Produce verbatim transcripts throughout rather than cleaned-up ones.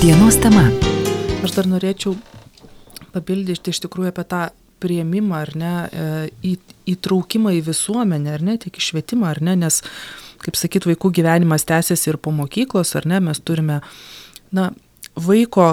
Dienos tema. Aš dar norėčiau papildyti iš tikrųjų apie tą priėmimą, ar ne, į, įtraukimą į visuomenę, ar ne, tiek į švietimą, ar ne, nes, kaip sakyt, vaikų gyvenimas tęsiasi ir po mokyklos, ar ne, mes turime, na, vaiko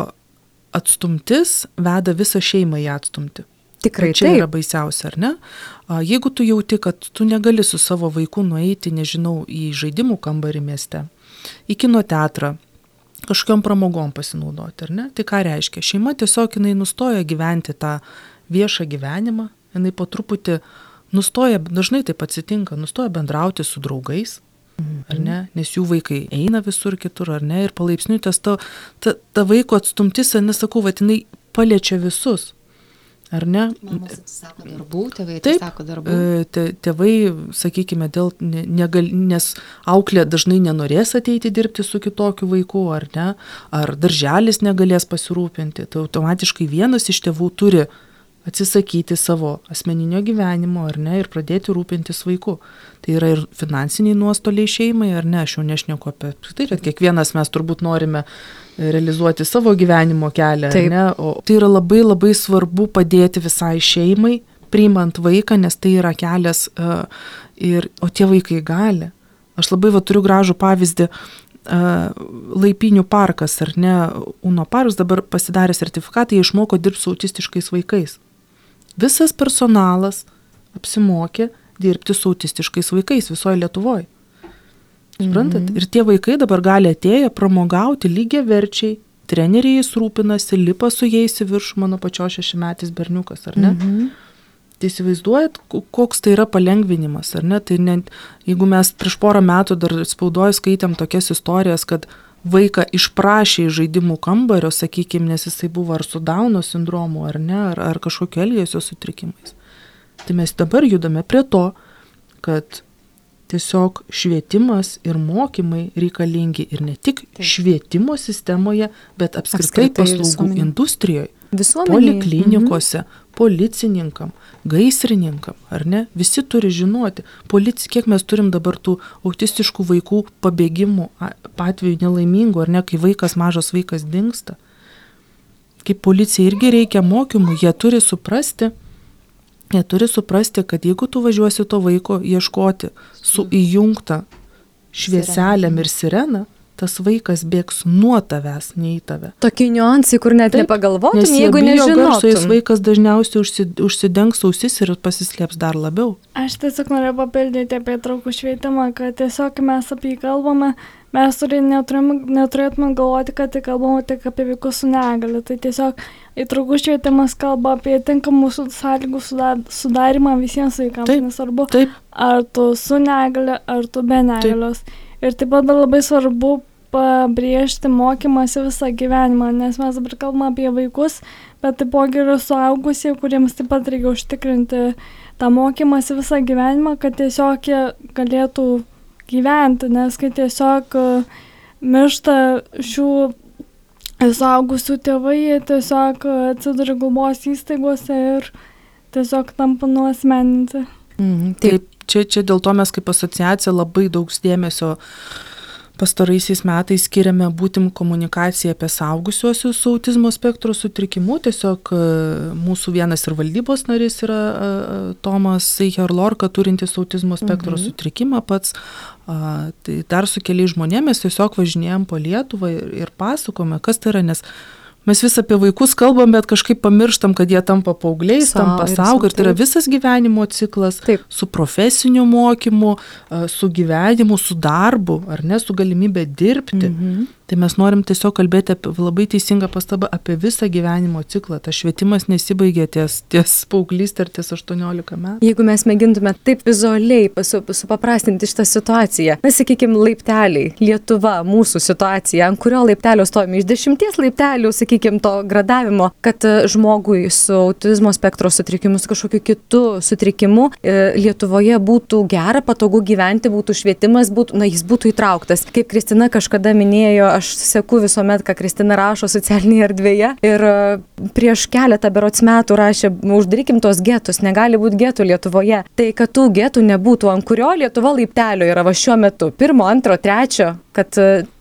atstumtis veda visą šeimą į atstumtį. Tikrai čia taip. Yra baisiausia, ar ne? Jeigu tu jauti, kad tu negali su savo vaiku nueiti, nežinau, į žaidimų kambarį mieste, į kino teatrą, kažkokiom pramogom pasinaudoti, ar ne? Tai ką reiškia? Šeima tiesiog jinai nustoja gyventi tą viešą gyvenimą, jinai po truputį nustoja, dažnai taip atsitinka, nustoja bendrauti su draugais, ar ne? Nes jų vaikai eina visur kitur, ar ne? Ir palaipsniui tas ta, ta, ta vaiko atstumtis, nesakau, va, jinai paliečia visus. Ar ne? Mamos atsisako darbų, tėvai Taip, atsisako darbų. Te, tėvai, sakykime, dėl negal, nes auklė dažnai nenorės ateiti dirbti su kitokiu vaiku, ar ne, ar darželis negalės pasirūpinti, tai automatiškai vienas iš tėvų turi atsisakyti savo asmeninio gyvenimo, ar ne, ir pradėti rūpintis vaiku. Tai yra ir finansiniai nuostoliai šeimai, ar ne, aš jau nešneku apie tai, kad kiekvienas mes turbūt norime realizuoti savo gyvenimo kelią, ar ne, o tai yra labai labai svarbu padėti visai šeimai, priimant vaiką, nes tai yra kelias, uh, ir, o tie vaikai gali. Aš labai va turiu gražų pavyzdį, uh, Laipinių parkas, ar ne, Uno parkas dabar pasidarė sertifikatą, jie išmoko dirbti su autistiškais vaikais. Visas personalas apsimokė dirbti su autistiškais vaikais visoje Lietuvoje. Suprantat? Mm-hmm. Ir tie vaikai dabar gali atėję pramogauti lygiaverčiai, treneriai jais rūpinasi, lipa su jais į viršų, mano pačios šešimetis berniukas, ar ne? Mm-hmm. Tai įsivaizduojat, koks tai yra palengvinimas, ar ne? Tai ne, jeigu mes prieš porą metų dar spaudoje skaitėm tokias istorijas, kad vaiką išprašė į žaidimų kambario, sakykime, nes jisai buvo ar su Dauno sindromu, ar ne, ar, ar kažkokio elgesio sutrikimais. Tai mes dabar judame prie to, kad tiesiog švietimas ir mokymai reikalingi ir ne tik Taip. Švietimo sistemoje, bet apskritai, apskritai paslaugų visuomenė. Industrijoje, poliklinikose, mhm. policininkam, gaisrininkam, ar ne? Visi turi žinoti, polici, kiek mes turim dabar tų autistiškų vaikų pabėgimų atveju nelaimingų, ar ne, kai vaikas, mažas vaikas dingsta. Kaip policija irgi reikia mokymų, jie turi suprasti, jie turi suprasti, kad jeigu tu važiuosi to vaiko ieškoti su įjungta švieselėm ir sirena, tas vaikas bėgs nuo tavęs, ne į tave. Tokie niuansai, kur net Taip, nepagalvotum, jeigu nežinotum. Nes vaikas dažniausiai užsi, užsidengs ausis ir pasislėps dar labiau. Aš tiesiog noriu papildyti apie įtraukų švietimą, kad tiesiog mes apie jį kalbame, mes neturėtume galvoti, kad tai kalbame tik apie vaikus su negalia. Tai tiesiog įtraukų švietimas kalba apie tinkamų sąlygų sudarimą visiems vaikams, Taip, nesvarbu, taip. Ar tu su negalia, ar tu be negalios. Taip. Ir taip pat labai svarbu pabrėžti mokymąsi visą gyvenimą, nes mes dabar kalbame apie vaikus, bet taipogi yra suaugusie, kuriems taip pat reikia užtikrinti tą mokymąsi visą gyvenimą, kad tiesiog jie galėtų gyventi, nes kai tiesiog miršta šių suaugusių tėvai, jie tiesiog atsiduria globos įstaigose ir tiesiog tampa nuasmeninti. Mhm, taip. Čia, čia dėl to mes kaip asociacija labai daug dėmesio pastaraisiais metais skiriame būtim komunikaciją apie suaugusiuosius su autizmo spektro sutrikimu. Tiesiog mūsų vienas ir valdybos narys yra Tomas Seicher-Lorka, turintis autizmo spektro mhm. sutrikimą pats. Tai dar su keliais žmonėmis tiesiog važinėjom po Lietuvą ir, ir pasakome, kas tai yra, nes mes vis apie vaikus kalbam, bet kažkaip pamirštam, kad jie tampa paaugliais, Sa, tampa saugai. Ir tai yra visas gyvenimo ciklas Taip. Su profesiniu mokymu, su gyvenimu, su darbu, ar ne, su galimybė dirbti. Mhm. Tai mes norim tiesiog kalbėti apie labai teisingą pastabą apie visą gyvenimo ciklą. Tas švietimas nesibaigia ties, ties paauglystė ir ties aštuoniolika metų. Jeigu mes mėgintume taip vizualiai supaprastinti šitą situaciją, na, sakykime, laipteliai, Lietuva, mūsų situacija, ant kurio laiptelio stovime, iš dešimties laiptelių, sakykime, to gradavimo, kad žmogui su autizmo spektro sutrikimu, su kažkokiu kitu sutrikimu Lietuvoje būtų gera, patogu gyventi, būtų švietimas, būtų, na, jis būtų įtrauktas. Kaip Kristina kažkada minėjo, aš seku visuomet, ką Kristina rašo socialinėje erdvėje ir prieš keletą berods metų rašė, uždarykim tos getus, negali būti getų Lietuvoje. Tai kad tų getų nebūtų, ant kurio Lietuva laiptelio yra va šiuo metu, pirmo, antro, trečio, kad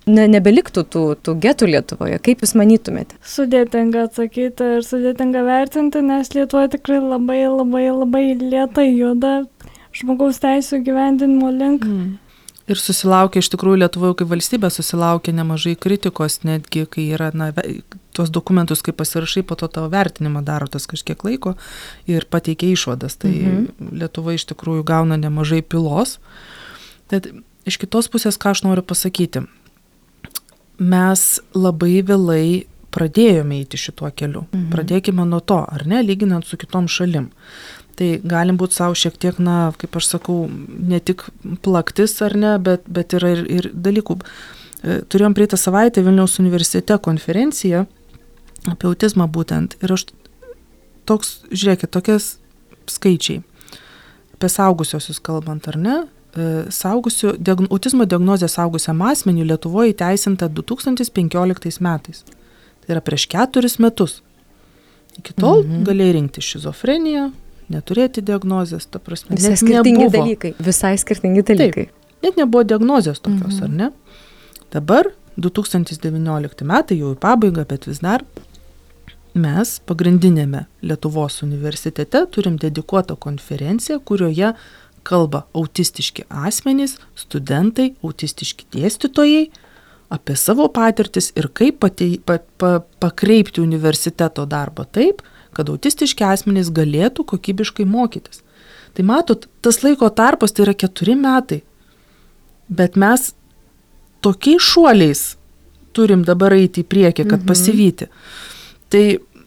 ne, nebeliktų tų, tų getų Lietuvoje? Kaip Jūs manytumėte? Sudėtinga atsakyti ir sudėtinga vertinti, nes Lietuvoje tikrai labai, labai, labai lėtai juda žmogaus teisų gyvendinimo link. Mm. Ir susilaukia, iš tikrųjų, Lietuvoje kaip valstybė susilaukia nemažai kritikos, netgi kai yra, na, tuos dokumentus, kai pasirašai, po to tavo vertinimą daro tas kažkiek laiko ir pateikia išvadas. Tai mhm. Lietuva iš tikrųjų gauna nemažai pylos. Tad iš kitos pusės, ką aš noriu pasakyti, mes labai vėlai pradėjome eiti šituo keliu. Mhm. Pradėkime nuo to, ar ne, lyginant su kitom šalim. Tai galim būti savo šiek tiek, na, kaip aš sakau, ne tik plaktis ar ne, bet, bet yra ir, ir dalykų. Turėjom praeitą savaitę Vilniaus universitete konferenciją apie autizmą būtent. Ir aš toks, žiūrėkit, tokias skaičiai. Apie saugusiosius kalbant, ar ne? Saugusių, diagn, autizmo diagnozė saugusiam asmeniui Lietuvoje įteisinta du tūkstančiai penkioliktais metais. Tai yra prieš keturis metus. Iki tol mhm. galėjai rinkti šizofreniją, neturėti diagnozės, ta prasme, visai net skirtingi nebuvo. dalykai. Visai skirtingi dalykai. Taip, net nebuvo diagnozės tokios, mhm. ar ne? Dabar, du tūkstančiai devyniolikti metai, jau į pabaigą, bet vis dar, mes pagrindinėme Lietuvos universitete turim dedikuotą konferenciją, kurioje kalba autistiški asmenys, studentai, autistiški dėstytojai, apie savo patirtis ir kaip patei, pa, pa, pakreipti universiteto darbą taip, kad autistiški asmenys galėtų kokybiškai mokytis. Tai matot, tas laiko tarpas tai yra keturi metai, bet mes tokiais šuoliais turim dabar eiti į priekį, kad mhm. pasivyti. Tai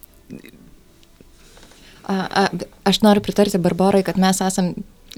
a, a, aš noriu pritarti Barborai, kad mes esam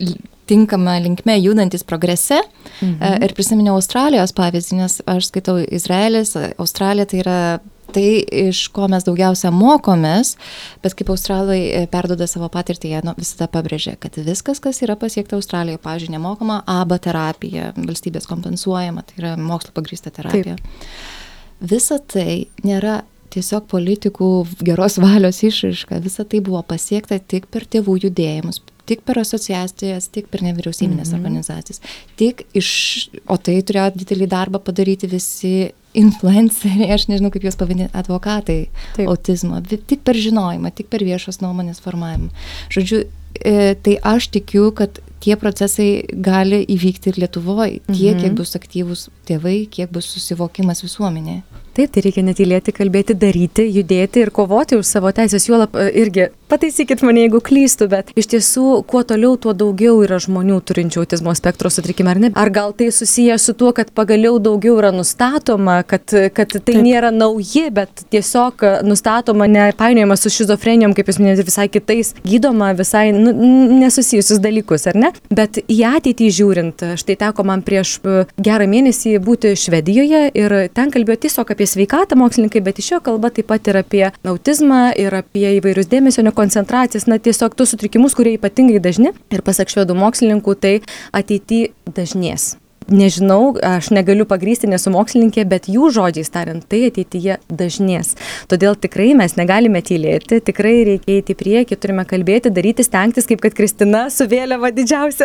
tinkama linkme judantis progrese mhm. ir prisiminiau Australijos pavyzdį, nes aš skaitau Izraelis, Australija tai yra tai, iš ko mes daugiausia mokomės, bet kaip australai perduoda savo patirtį, jie nu, visada pabrėžia, kad viskas, kas yra pasiekta Australijoje, pavyzdžiui, nemokama A B A terapija, valstybės kompensuojama, tai yra mokslo pagrįsta terapija. Taip. Visa tai nėra tiesiog politikų geros valios išraiška, visa tai buvo pasiekta tik per tėvų judėjimus, tik per asociacijas, tik per nevyriausybinės mm-hmm. organizacijas. Tik iš, o tai turėjo didelį darbą padaryti visi influenceriai, aš nežinau, kaip juos pavadinti, advokatai Taip. Autizmo, tik per žinojimą, tik per viešos nuomonės formavimą. Žodžiu, e, tai aš tikiu, kad tie procesai gali įvykti ir Lietuvoje, tiek, mhm. kiek bus aktyvūs tėvai, kiek bus susivokimas visuomenėje. Taip, tai reikia netylėti, kalbėti, daryti, judėti ir kovoti už savo teisės. Juolab irgi, pataisykit mane, jeigu klystu, bet iš tiesų, kuo toliau, tuo daugiau yra žmonių turinčių autizmo spektro sutrikimą, ar ne? Ar gal tai susiję su tuo, kad pagaliau daugiau yra nustatoma, kad, kad tai Taip. Nėra nauji, bet tiesiog nustatoma, nepainiojama su šizofrenijom, kaip jūs minėjote, visai kitais, gydoma visai nu, nesusijusius dalykus, ar ne? Bet į ateitį žiūrint, štai teko man prieš gerą mėnesį būti Švedijoje ir ten kalbėjo tiesiog apie sveikatą mokslininkai, bet iš jo kalba taip pat ir apie autizmą, ir apie įvairius dėmesio nekoncentracijas, na tiesiog tus sutrikimus, kurie ypatingai dažni. Ir pasak švedų mokslininkų, tai ateityje dažnės. Nežinau, aš negaliu pagrįsti, nesu mokslininkė, bet jų žodžiais tariant, tai ateityje dažnės. Todėl tikrai mes negalime tylėti, tikrai reikia eiti į priekį, turime kalbėti, daryti, stengtis, kaip kad Kristina su vėliava didžiausia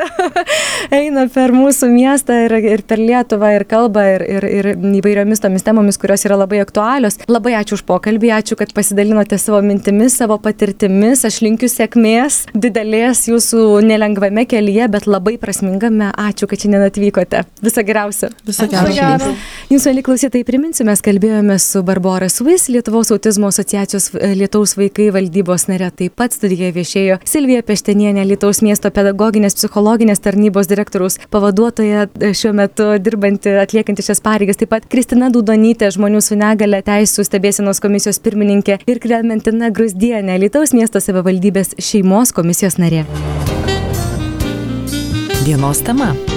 eina per mūsų miestą ir, ir per Lietuvą ir kalba ir, ir, ir įvairiomis tomis temomis, kurios yra labai aktualios. Labai ačiū už pokalbį, ačiū, kad pasidalinote savo mintimis, savo patirtimis. Aš linkiu sėkmės, didelės jūsų nelengvame kelyje, bet labai prasmingame. Ačiū, kad šiandien atvykote. Visą geriausią. Visą geriausią. Jums, mieli klausytojai, priminsiu, mes kalbėjome su Barbora Suis, Lietuvos autizmo asociacijos Lietaus vaikai valdybos nare. Taip pat studijoje viešėjo Silvija Peštenienė, Lietaus miesto pedagoginės psichologinės tarnybos direktoriaus pavaduotoja, šiuo metu dirbanti, atliekanti šias pareigas. Taip pat Kristina Dudonytė, žmonių su negale teisų stebėsenos komisijos pirmininkė ir Klementina Gruzdienė, Lietaus miesto savivaldybės šeimos komisijos narė. Dienos tema.